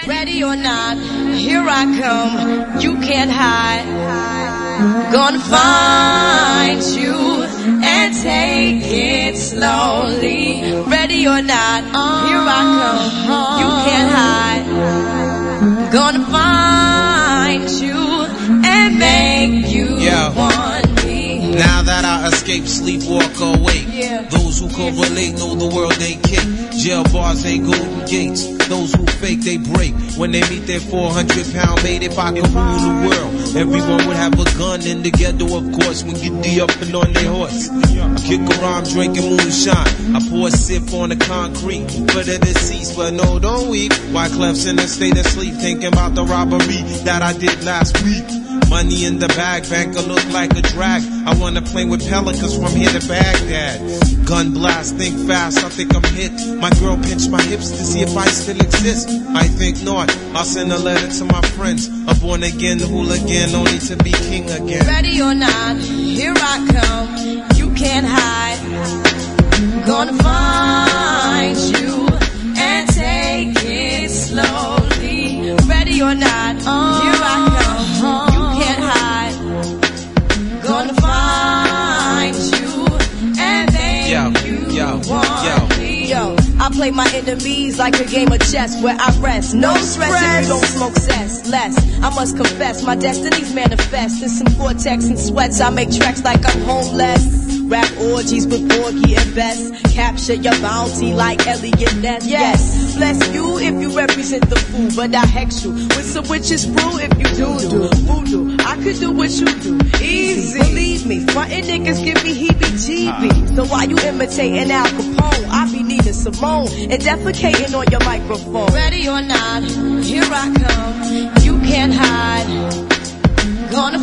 Ready or not, here I come, you can't hide. Gonna find you and take it slowly. Ready or not, here I come, you can't hide. Gonna find you and make you want me. Now that I escape, sleep, walk, awake. Those who correlate know the world ain't cake. Jail bars ain't golden gates. Those who fake, they break. When they meet their 400-pound mate, if I could rule the world, everyone would have a gun in the ghetto, of course, when you D up and on their horse. I kick around drinking moonshine. I pour a sip on the concrete for the deceased, but no, don't weep. Wyclef's in a state of sleep, thinking about the robbery that I did last week. Money in the bag, banker look like a drag. I wanna play with pelicans from here to Baghdad. Gun blast, think fast, I think I'm hit. My girl pinched my hips to see if I still exist. I think not, I'll send a letter to my friends. A born again hooligan, only to be king again. Ready or not, here I come, you can't hide. Gonna find you and take it slowly. Ready or not, here I come, you can't hide. Gonna find you and make you want me. Yo, I play my enemies like a game of chess where I rest. No stress if you don't smoke cess. Less, I must confess, my destinies manifest. In some Vortex and sweats, I make tracks like I'm homeless. Rap orgies with Borgie and Best. Capture your bounty like Elliot Ness. Yes, bless you if you represent the fool, but I hex you with some witches brew if you do voodoo. I could do what you do, easy. Believe me, frontin' niggas give me heebie-jeebies. So why you imitating Al Capone? I be needing Simone and defecating on your microphone. Ready or not, here I come, you can't hide. Gonna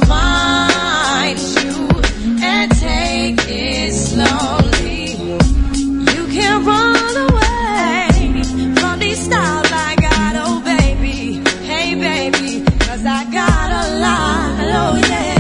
find you and take it slowly. You can't run away from these styles I got, oh baby. Hey baby, 'cause I got a lot, oh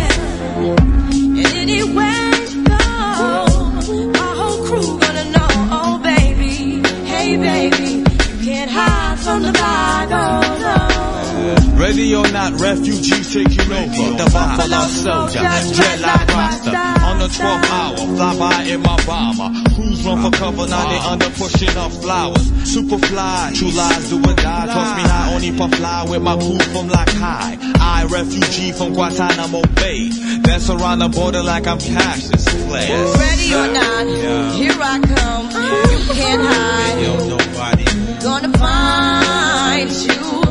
yeah. And anywhere you go, my whole crew gonna know, oh baby. Hey baby, you can't hide from the vibe, oh no. Ready or not, refugees taking over. The Buffalo Soldier, dreadlock roster. On the 12th hour, fly by in my bomber. Crews run for cover, now they under pushing up flowers. Super fly, true lies do or die. Toss me high, only puff fly with my crew from like high. I, refugee from Guantanamo Bay. Dance around the border like I'm Cassius Clay. Ready or not, here I come. You can't hide. Yo, nobody. Gonna find you